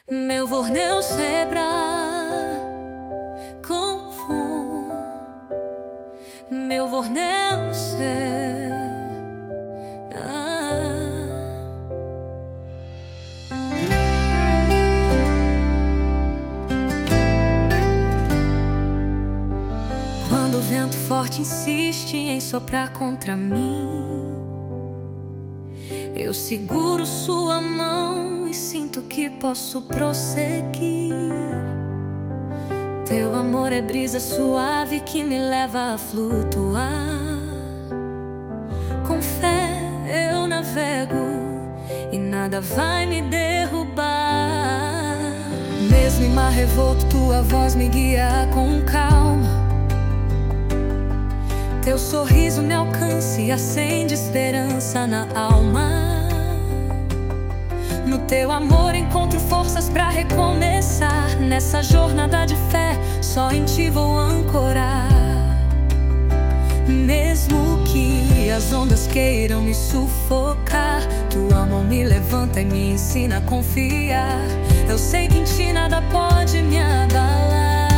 Meu vorneu zebra com meu vorneu zebra. Quando o vento forte insiste em soprar contra mim, eu seguro sua mão e sinto que posso prosseguir. Teu amor é brisa suave que me leva a flutuar. Com fé eu navego e nada vai me derrubar. Mesmo em mar revolto, tua voz me guia com calma. Teu sorriso me alcança e acende esperança na alma. No teu amor encontro forças pra recomeçar. Nessa jornada de fé, só em ti vou ancorar. Mesmo que as ondas queiram me sufocar, tua mão me levanta e me ensina a confiar. Eu sei que em ti nada pode me abalar.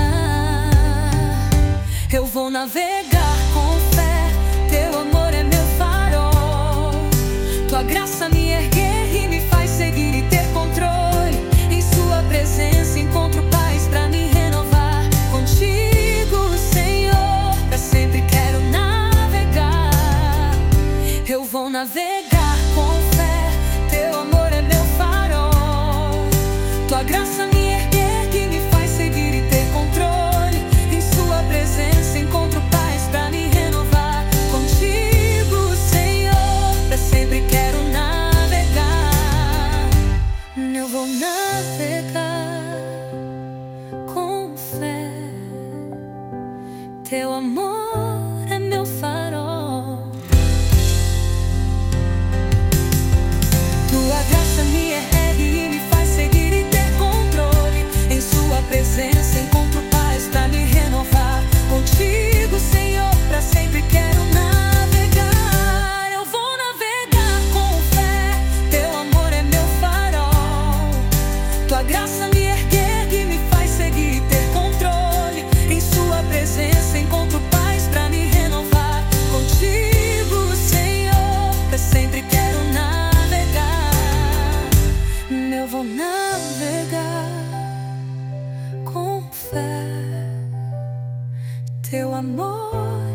Eu vou navegar com fé, teu amor é meu farol. Tua graça me erguer e me faz seguir e ter controle. Em sua presença encontro paz pra me renovar. Contigo, Senhor, pra sempre quero navegar. Eu vou navegar com fé, teu amor é meu farol. Tua graça me erguer e me faz seguir e ter controle. Em sua presença encontro paz pra me renovar. Contigo, Senhor, pra sempre quero navegar. Eu vou navegar com fé, teu amor é meu farol. Tua graça me ergue e me faz seguir e ter controle. Em sua presença encontro paz pra me renovar. Contigo, Senhor, pra sempre quero navegar. Eu vou navegar com fé, teu amor é meu farol. Tua graça me ergue e me faz seguir e ter controle. Em sua presença encontro paz pra me renovar. Contigo, Senhor, pra sempre quero navegar. Eu vou navegar com fé, teu amor